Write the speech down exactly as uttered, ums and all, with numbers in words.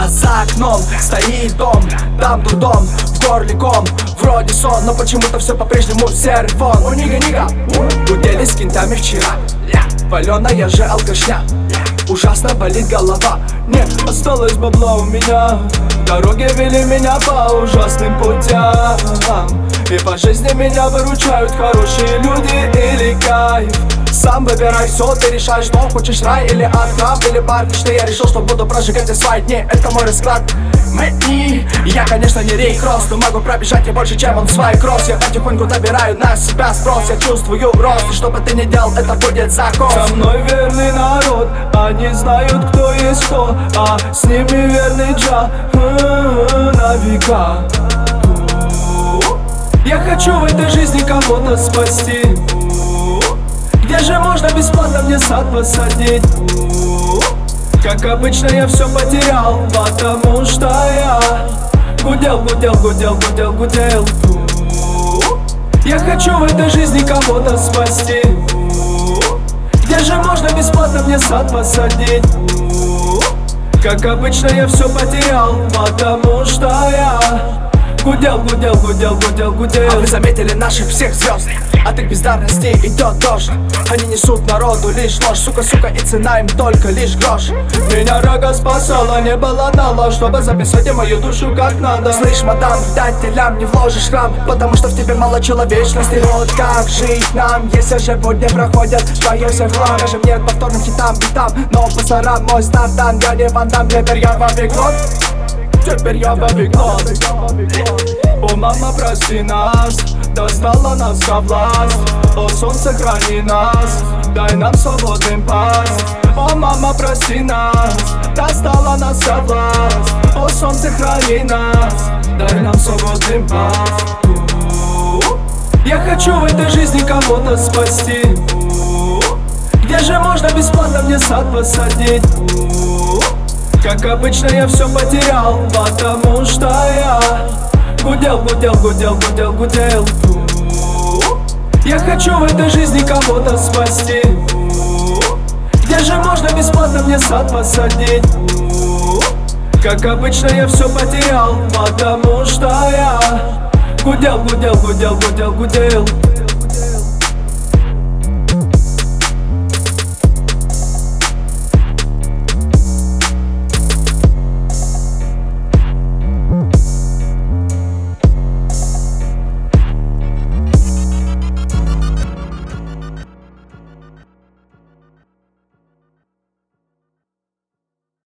А за окном стоит дом, там трудом, в горле ком. Вроде сон, но почему-то все по-прежнему серый фон. У нига-нига гудели с кентами вчера, паленая же алкашня. Ужасно болит голова, нет, осталось бабла у меня. Дороги вели меня по ужасным путям, и по жизни меня выручают хорошие люди или кайф. Сам выбирай все, ты решаешь, что хочешь, рай или ад, краб или бар. Что я решил, что буду прожигать все свои дни, это мой расклад. Мэтни, я, конечно, не рейк-кросс, но могу пробежать не больше, чем он свой кросс. Я потихоньку набираю на себя спрос, я чувствую рост, и что бы ты ни делал, это будет закон. Со мной верный народ, они знают, кто есть кто, а с ними верный Джа на века. Я хочу в этой жизни кого-то спасти. Где же можно бесплатно мне сад посадить? Как обычно я все потерял, потому что я гудел, гудел, гудел, гудел, гудел. Я хочу в этой жизни кого-то спасти. Где же можно бесплатно мне сад посадить? Как обычно я все потерял, потому что я гудел, гудел, гудел, гудел, гудел. А вы заметили наших всех звезд, от их бездарности и то тоже. Они несут народу лишь ложь, сука, сука, и цена им только лишь грош. Меня рога спасала, не было дала, чтобы записать мою душу как надо. Слышь, мадам, дать ты лям, не вложишь храм, потому что в тебе мало человечности. Вот как жить нам, если животные проходят твои все хлам. Даже мне повторным хитам, битам, но пацанам мой старт дан. Я не Ван Дам, теперь я во век нот. Теперь я во век нот. О, мама, прости нас, достала нас ко власть. О, солнце, храни нас, дай нам свободным пасть. О, мама, прости нас, достала нас ко власть. О, солнце, храни нас, дай нам свободным пасть. Я хочу в этой жизни кого-то спасти. Где же можно бесплатно мне сад посадить? Как обычно я все потерял, потому что я гудел, гудел, гудел, гудел, гудел. Я хочу в этой жизни кого-то спасти. Где же можно бесплатно мне сад посадить? Как обычно я все потерял, потому что я гудел, гудел, гудел, гудел, гудел.